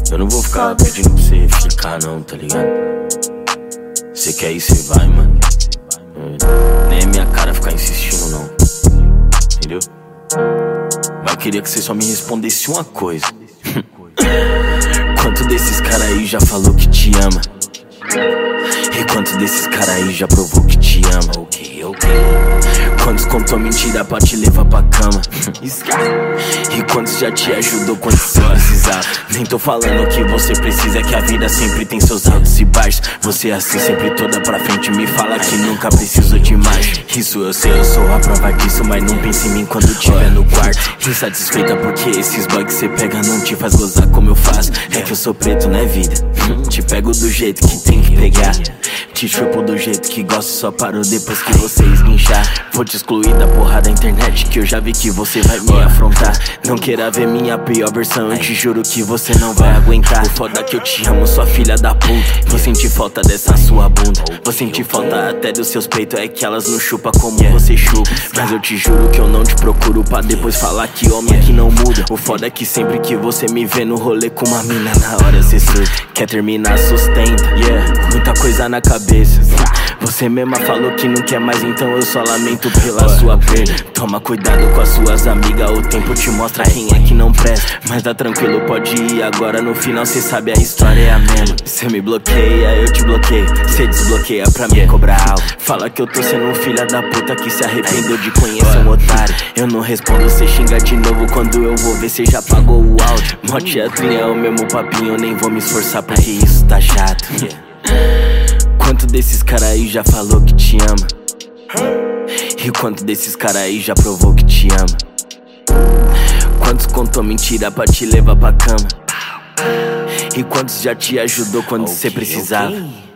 Eu não vou ficar pedindo pra você ficar não, tá ligado? Cê quer ir, cê vai, mano. Nem é minha cara ficar insistindo não, entendeu? Mas eu queria que você só me respondesse uma coisa. Quanto desses cara aí já falou que te ama? E quantos desses cara aí já provou que te ama? Ok. Quantos contou mentira pra te levar pra cama? E quantos já te ajudou quando você precisar? Nem tô falando que você precisa, que a vida sempre tem seus altos e baixos. Você assim sempre toda pra frente, me fala que nunca precisou de mais. Isso eu sei, eu sou a prova disso, mas não pense em mim quando tiver no quarto. Insatisfeita porque esses bugs cê pega não te faz gozar como eu faço. É que eu sou preto, né vida? Te pego do jeito que tem que pegar, te chupo do jeito que gosto, só paro depois que você esguinchar. Vou te excluir da porra da internet, que eu já vi que você vai me afrontar. Não queira ver minha pior versão, eu te juro que você não vai aguentar. O foda que eu te amo, sua filha da puta. Vou sentir falta dessa sua bunda, vou sentir falta até dos seus peitos. É que elas não chupam como você chupa. Mas eu te juro que eu não te procuro pra depois falar que homem que não muda. O foda é que sempre que você me vê no rolê com uma mina, na hora cê surta. Quer terminar, sustenta, muita coisa na cabeça. Você mesma falou que não quer mais, então eu só lamento pela sua perda. Toma cuidado com as suas amigas, o tempo te mostra quem é que não presta. Mas tá tranquilo, pode ir agora, no final cê sabe a história é a mesma. Cê me bloqueia, eu te bloqueio, cê desbloqueia pra me cobrar algo. Fala que eu tô sendo um filho da puta que se arrependeu de conhecer um otário. Eu não respondo, cê xinga de novo, quando eu vou ver cê já pagou o áudio. Mó teatrinha é o mesmo papinho, eu nem vou me esforçar porque isso tá chato. Quanto desses cara aí já falou que te ama? E quanto desses cara aí já provou que te ama? Quantos contou mentira pra te levar pra cama? E quantos já te ajudou quando cê precisava?